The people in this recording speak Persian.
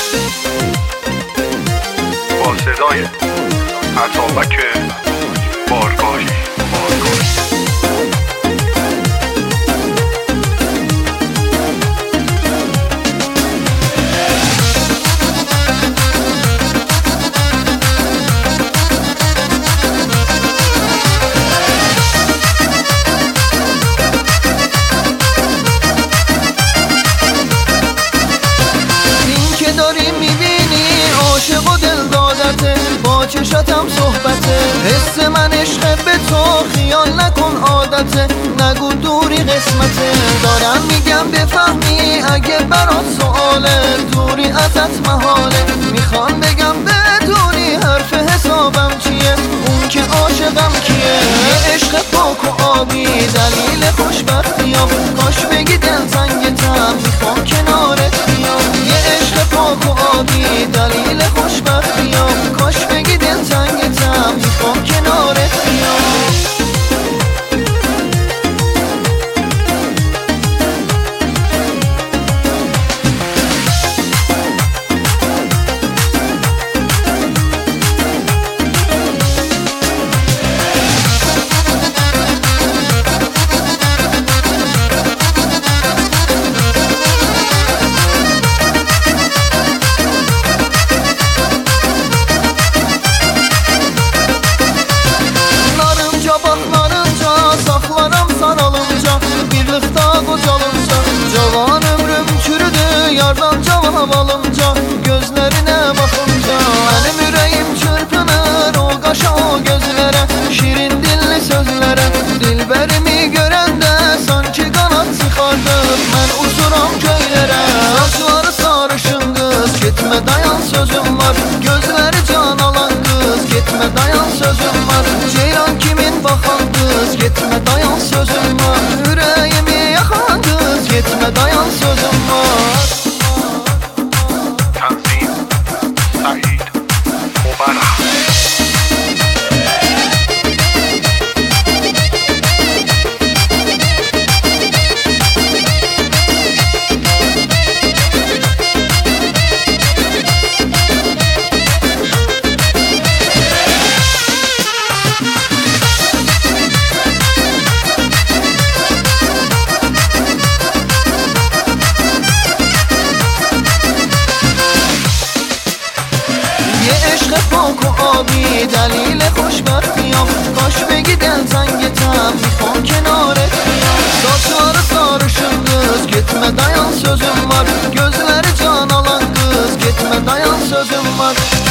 با صدای عطابک بارگاهی چشاتم صحبته، حس من عشق به تو، خیال نکن عادته، نگو دوری قسمته. دارم میگم بفهمی اگه برات سواله، دوری ازت محاله. میخوام بگم بدونی حرف حسابم چیه، اون که عاشقم کیه. یه عشق پاک و آبی دلیل خوشبختیام، کاش بگی دلتنگتم میخوام کنارت بیام. یه عشق پاک و آبی دلیل خوشبختیام، کاش بگی دلتنگتم میخوام کنارت بیام. Cavan ömrüm çürüdü yardan cevap alınca, gözlerine bakınca benim yüreğim çırpınır o kaşa o gözlere, şirin dilli sözlere. Dilberimi görende sanki kanat çıkardım, ben uçuram köylere. Saçları sarışın kız, gitme dayan sözüm var. Gözleri can alan kız, gitme dayan sözüm var. Ceylan kimin bakan kız, gitme dayan sözüm var. Yüreğimi yakan kız, gitme dayan sözüm var. تنظیم سعید مبارک. پاک و آبی دلیل خوشبختیام، کاش بگی دلتنگتم میخوام کنارت بیام. Saçları sarışın kız, gitme dayan sözüm var. Gözleri can alan kız, gitme dayan sözüm var.